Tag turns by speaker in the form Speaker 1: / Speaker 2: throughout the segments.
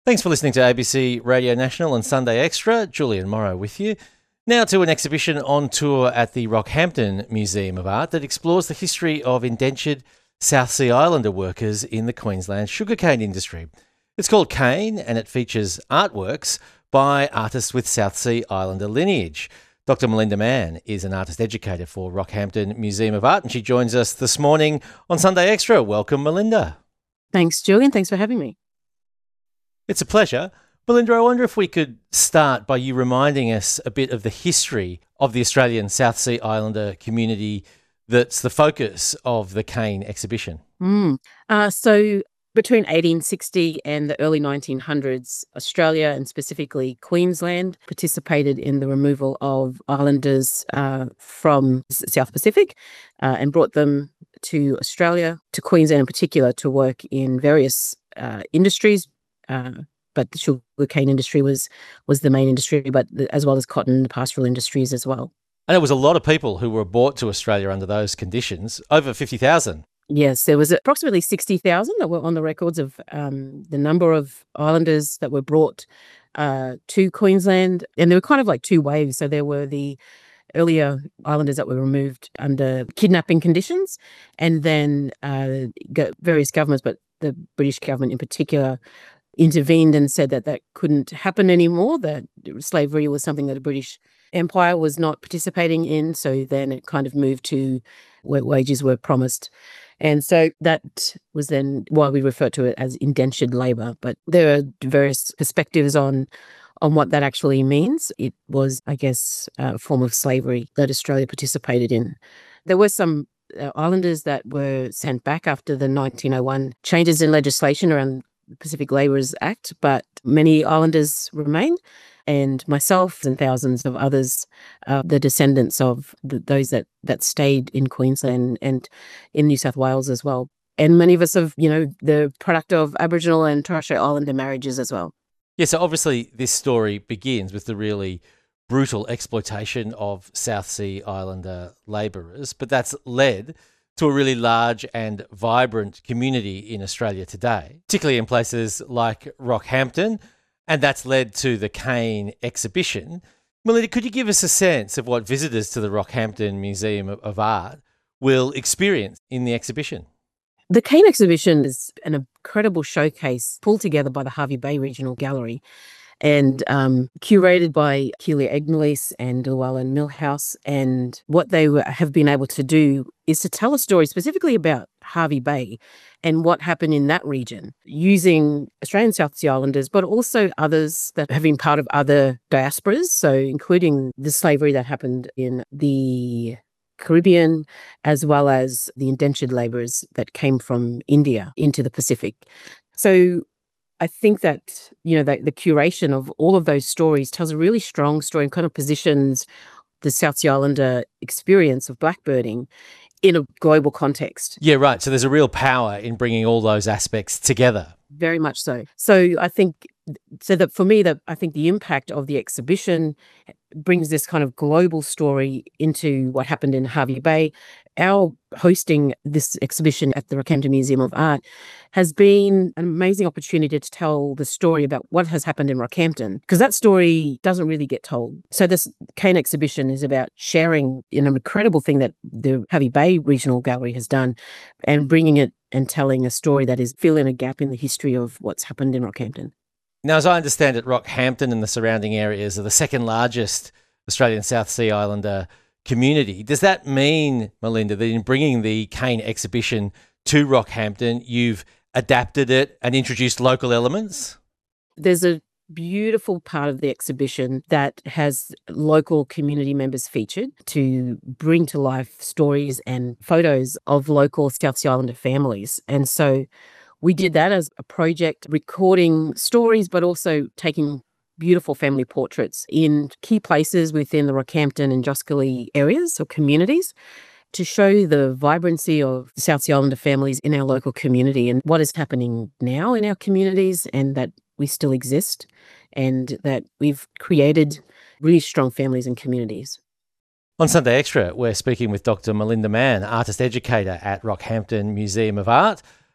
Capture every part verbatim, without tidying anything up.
Speaker 1: Thanks for listening to A B C Radio National and Sunday Extra. Julian Morrow with you. Now to an exhibition on tour at the Rockhampton Museum of Art that explores the history of indentured South Sea Islander workers in the Queensland sugarcane industry. It's called Cane and it features artworks by artists with South Sea Islander lineage. Doctor Melinda Mann is an artist educator for Rockhampton Museum of Art and she joins us this morning on Sunday Extra. Welcome, Melinda.
Speaker 2: Thanks, Julian. Thanks for having me.
Speaker 1: It's a pleasure. Melinda, I wonder if we could start by you reminding us a bit of the history of the Australian South Sea Islander community that's the focus of the Cane exhibition.
Speaker 2: Mm. Uh, so between eighteen sixty and the early nineteen hundreds, Australia and specifically Queensland participated in the removal of islanders uh, from the South Pacific uh, and brought them to Australia, to Queensland in particular, to work in various uh, industries. Uh, but the sugarcane industry was was the main industry, but the, as well as cotton, the pastoral industries as well.
Speaker 1: And it was a lot of people who were brought to Australia under those conditions, over fifty thousand.
Speaker 2: Yes, there was approximately sixty thousand that were on the records of um, the number of islanders that were brought uh, to Queensland. And there were kind of like two waves. So there were the earlier islanders that were removed under kidnapping conditions, and then uh, various governments, but the British government in particular, intervened and said that that couldn't happen anymore, that slavery was something that the British Empire was not participating in. So then it kind of moved to where wages were promised. And so that was then why we refer to it as indentured labour. But there are various perspectives on on what that actually means. It was, I guess, a form of slavery that Australia participated in. There were some uh, islanders that were sent back after the nineteen oh one changes in legislation around the Pacific Labourers Act, but many islanders remain, and myself and thousands of others are the descendants of the, those that, that stayed in Queensland and in New South Wales as well. And many of us are, you know, the product of Aboriginal and Torres Strait Islander marriages as well.
Speaker 1: Yeah, so obviously this story begins with the really brutal exploitation of South Sea Islander labourers, but that's led to a really large and vibrant community in Australia today, particularly in places like Rockhampton, and that's led to the Cane exhibition. Melinda, could you give us a sense of what visitors to the Rockhampton Museum of Art will experience in the exhibition?
Speaker 2: The Cane exhibition is an incredible showcase pulled together by the Hervey Bay Regional Gallery and um, curated by Keelia Egnalis and Llewellyn Millhouse. And what they were, have been able to do is to tell a story specifically about Hervey Bay and what happened in that region using Australian South Sea Islanders, but also others that have been part of other diasporas, so including the slavery that happened in the Caribbean, as well as the indentured labourers that came from India into the Pacific. So I think that, you know, the, the curation of all of those stories tells a really strong story and kind of positions the South Sea Islander experience of blackbirding in a global context.
Speaker 1: Yeah, right. So there's a real power in bringing all those aspects together.
Speaker 2: Very much so. So I think, so that for me, that I think the impact of the exhibition brings this kind of global story into what happened in Hervey Bay. Our hosting this exhibition at the Rockhampton Museum of Art has been an amazing opportunity to tell the story about what has happened in Rockhampton, because that story doesn't really get told. So this Cane exhibition is about sharing an incredible thing that the Hervey Bay Regional Gallery has done and bringing it and telling a story that is filling a gap in the history of what's happened in Rockhampton.
Speaker 1: Now, as I understand it, Rockhampton and the surrounding areas are the second largest Australian South Sea Islander community. Does that mean, Melinda, that in bringing the Cane exhibition to Rockhampton, you've adapted it and introduced local elements?
Speaker 2: There's a beautiful part of the exhibition that has local community members featured to bring to life stories and photos of local South Sea Islander families. And so we did that as a project, recording stories, but also taking beautiful family portraits in key places within the Rockhampton and Joscally areas or communities to show the vibrancy of South Sea Islander families in our local community and what is happening now in our communities, and that we still exist and that we've created really strong families and communities.
Speaker 1: On Sunday Extra, we're speaking with Doctor Melinda Mann, artist educator at Rockhampton Museum of Art,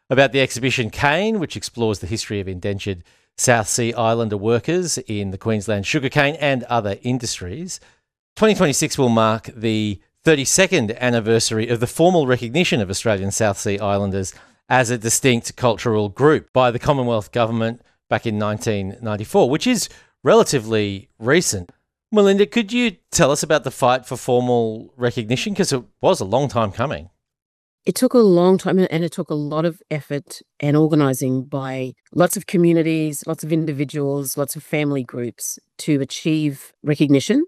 Speaker 1: about the exhibition Cane, which explores the history of indentured South Sea Islander workers in the Queensland sugarcane and other industries. twenty twenty-six will mark the thirty-second anniversary of the formal recognition of Australian South Sea Islanders as a distinct cultural group by the Commonwealth Government back in nineteen ninety-four, which is relatively recent. Melinda, could you tell us about the fight for formal recognition? Because it was a long time coming.
Speaker 2: It took a long time and it took a lot of effort and organising by lots of communities, lots of individuals, lots of family groups to achieve recognition.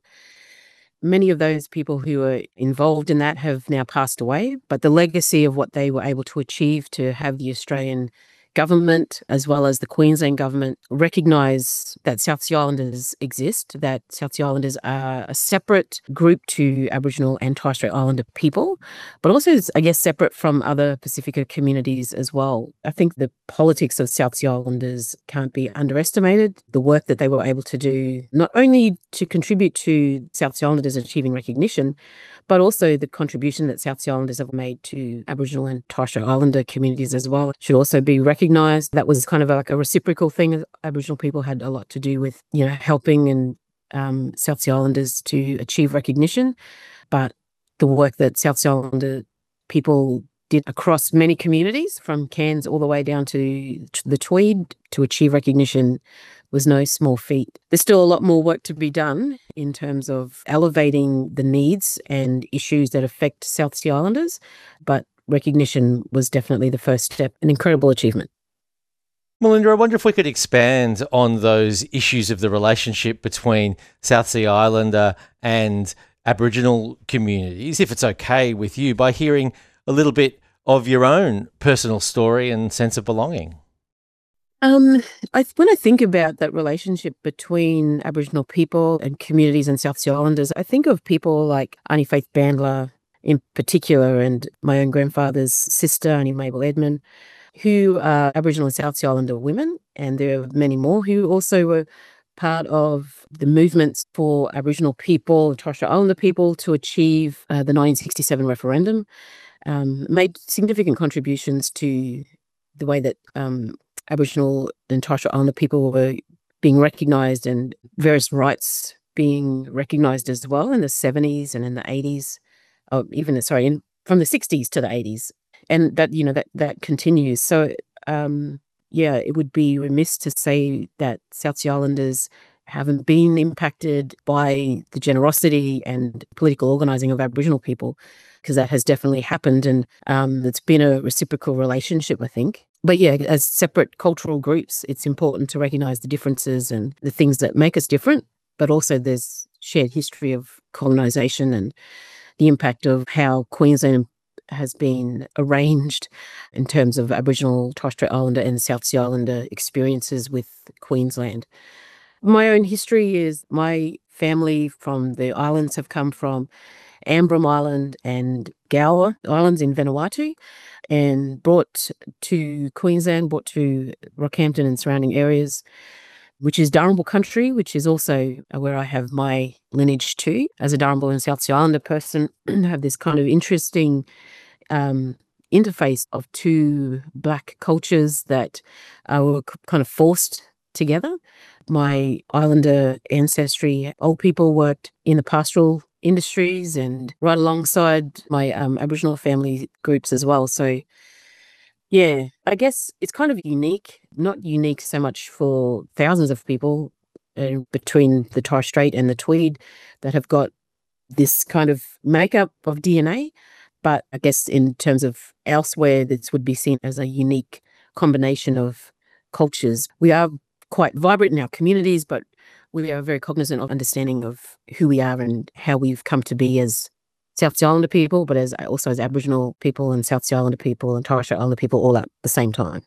Speaker 2: Many of those people who were involved in that have now passed away, but the legacy of what they were able to achieve to have the Australian government as well as the Queensland government recognise that South Sea Islanders exist, that South Sea Islanders are a separate group to Aboriginal and Torres Strait Islander people, but also, I guess, separate from other Pacifica communities as well. I think the politics of South Sea Islanders can't be underestimated. The work that they were able to do, not only to contribute to South Sea Islanders achieving recognition, but also the contribution that South Sea Islanders have made to Aboriginal and Torres Strait Islander communities as well should also be recognised. That was kind of like a reciprocal thing. Aboriginal people had a lot to do with, you know, helping and um, South Sea Islanders to achieve recognition. But the work that South Sea Islander people did across many communities, from Cairns all the way down to the Tweed, to achieve recognition was no small feat. There's still a lot more work to be done in terms of elevating the needs and issues that affect South Sea Islanders, but recognition was definitely the first step, an incredible achievement.
Speaker 1: Melinda, I wonder if we could expand on those issues of the relationship between South Sea Islander and Aboriginal communities, if it's okay with you, by hearing a little bit of your own personal story and sense of belonging.
Speaker 2: Um, I, when I think about that relationship between Aboriginal people and communities and South Sea Islanders, I think of people like Auntie Faith Bandler in particular, and my own grandfather's sister, Auntie Mabel Edmund, who are Aboriginal and South Sea Islander women, and there are many more who also were part of the movements for Aboriginal people and Torres Strait Islander people to achieve uh, the nineteen sixty-seven referendum, um, made significant contributions to the way that um, Aboriginal and Torres Strait Islander people were being recognised and various rights being recognised as well in the seventies and in the eighties, or even, sorry, in, from the sixties to the eighties. And that, you know, that, that continues. So, um, yeah, it would be remiss to say that South Sea Islanders haven't been impacted by the generosity and political organising of Aboriginal people, because that has definitely happened, and um, it's been a reciprocal relationship, I think. But yeah, as separate cultural groups, it's important to recognise the differences and the things that make us different, but also there's shared history of colonisation and the impact of how Queensland has been arranged in terms of Aboriginal, Torres Strait Islander and South Sea Islander experiences with Queensland. My own history is my family from the islands have come from Ambram Island and Gower Islands in Vanuatu, and brought to Queensland, brought to Rockhampton and surrounding areas, which is Darumbal country, which is also where I have my lineage too. As a Darumbal and South Sea Islander person, I have this kind of interesting um, interface of two black cultures that uh, were kind of forced together. My Islander ancestry, old people worked in the pastoral industries and right alongside my um, Aboriginal family groups as well. So yeah, I guess it's kind of unique, not unique so much for thousands of people uh, between the Torres Strait and the Tweed that have got this kind of makeup of D N A. But I guess in terms of elsewhere, this would be seen as a unique combination of cultures. We are quite vibrant in our communities, but we are very cognizant of understanding of who we are and how we've come to be as South Sea Islander people, but as also as Aboriginal people and South Sea Islander people and Torres Strait Islander people all at the same time.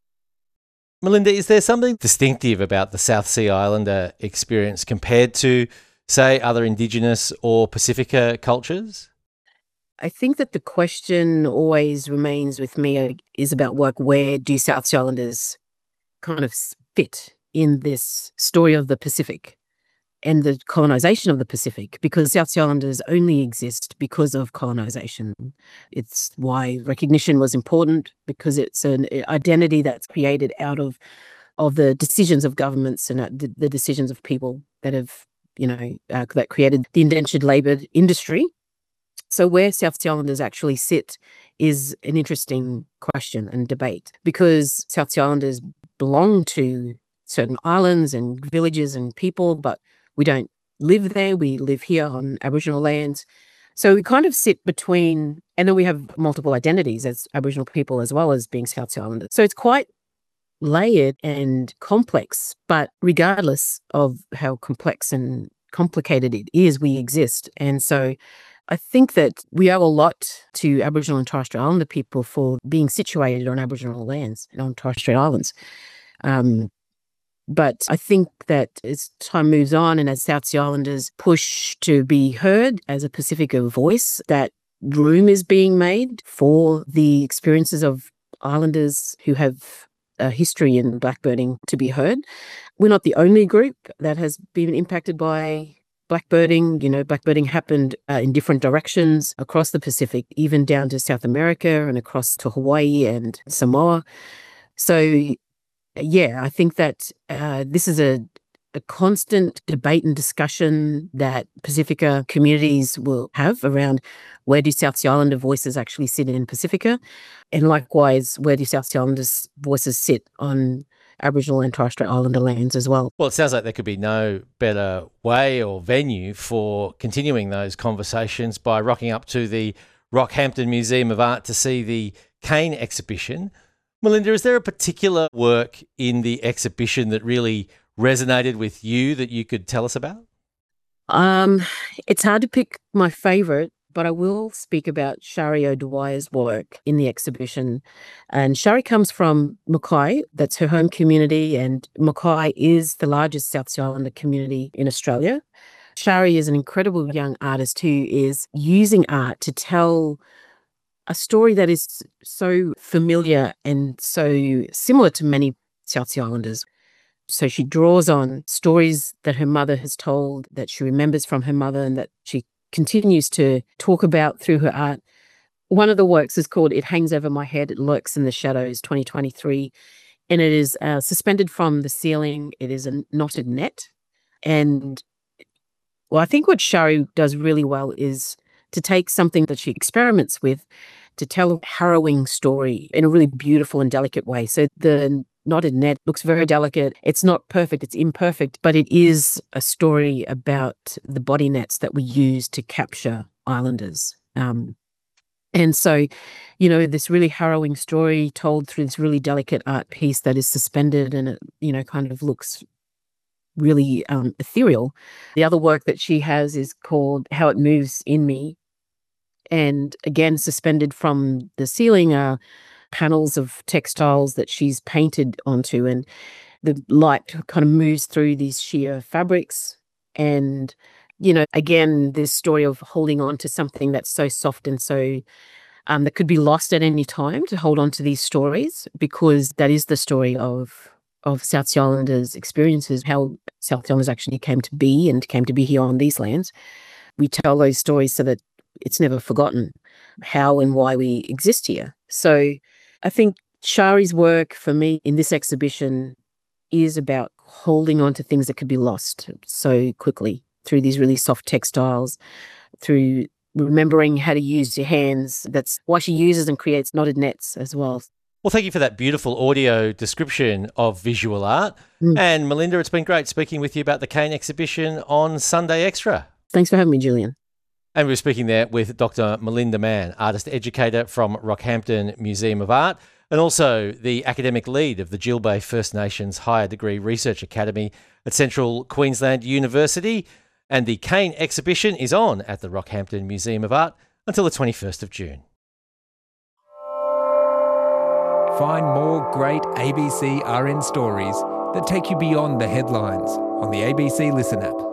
Speaker 1: Melinda, is there something distinctive about the South Sea Islander experience compared to, say, other Indigenous or Pacifica cultures?
Speaker 2: I think that the question always remains with me is about work, where do South Sea Islanders kind of fit in this story of the Pacific? and the colonization of the Pacific, because South Sea Islanders only exist because of colonization. It's why recognition was important, because it's an identity that's created out of of the decisions of governments and uh, the, the decisions of people that have, you know, uh, that created the indentured labour industry. So where South Sea Islanders actually sit is an interesting question and debate, because South Sea Islanders belong to certain islands and villages and people, but we don't live there. We live here on Aboriginal lands. So we kind of sit between, and then we have multiple identities as Aboriginal people as well as being South Sea Islanders. So it's quite layered and complex, but regardless of how complex and complicated it is, we exist. And so I think that we owe a lot to Aboriginal and Torres Strait Islander people for being situated on Aboriginal lands and on Torres Strait Islands. Um, but I think that as time moves on and as South Sea Islanders push to be heard as a Pacifica voice, that room is being made for the experiences of Islanders who have a history in blackbirding to be heard. We're not the only group that has been impacted by blackbirding. You know, blackbirding happened uh, in different directions across the Pacific, even down to South America and across to Hawaii and Samoa. So, yeah, I think that uh, this is a, a constant debate and discussion that Pacifica communities will have around where do South Sea Islander voices actually sit in Pacifica, and likewise, where do South Sea Islanders voices sit on Aboriginal and Torres Strait Islander lands as well.
Speaker 1: Well, it sounds like there could be no better way or venue for continuing those conversations by rocking up to the Rockhampton Museum of Art to see the Cane exhibition. Melinda, is there a particular work in the exhibition that really resonated with you that you could tell us about?
Speaker 2: Um, it's hard to pick my favourite, but I will speak about Shari O'Dwyer's work in the exhibition. And Shari comes from Mackay, that's her home community, and Mackay is the largest South Sea Islander community in Australia. Shari is an incredible young artist who is using art to tell a story that is so familiar and so similar to many South Sea Islanders. So she draws on stories that her mother has told, that she remembers from her mother, and that she continues to talk about through her art. One of the works is called It Hangs Over My Head, It Lurks in the Shadows, twenty twenty-three, and it is uh, suspended from the ceiling. It is a knotted net. And well, I think what Shari does really well is to take something that she experiments with to tell a harrowing story in a really beautiful and delicate way. So the knotted net looks very delicate. It's not perfect, it's imperfect, but it is a story about the body nets that we use to capture islanders. Um, and so, you know, this really harrowing story told through this really delicate art piece that is suspended, and it, you know, kind of looks really um, ethereal. The other work that she has is called How It Moves in Me. And again, suspended from the ceiling are panels of textiles that she's painted onto, and the light kind of moves through these sheer fabrics. And, you know, again, this story of holding on to something that's so soft and so um, that could be lost at any time, to hold on to these stories, because that is the story of of South Sea Islanders' experiences, how South Sea Islanders actually came to be and came to be here on these lands. We tell those stories so that it's never forgotten how and why we exist here. So I think Shari's work for me in this exhibition is about holding on to things that could be lost so quickly through these really soft textiles, through remembering how to use your hands. That's why she uses and creates knotted nets as well.
Speaker 1: Well, thank you for that beautiful audio description of visual art. Mm. And Melinda, it's been great speaking with you about the Cane exhibition on Sunday Extra.
Speaker 2: Thanks for having me, Julian.
Speaker 1: And we were speaking there with Doctor Melinda Mann, artist educator from Rockhampton Museum of Art, and also the academic lead of the Gill Bay First Nations Higher Degree Research Academy at Central Queensland University. And the Cane exhibition is on at the Rockhampton Museum of Art until the twenty-first of June.
Speaker 3: Find more great A B C R N stories that take you beyond the headlines on the A B C Listen app.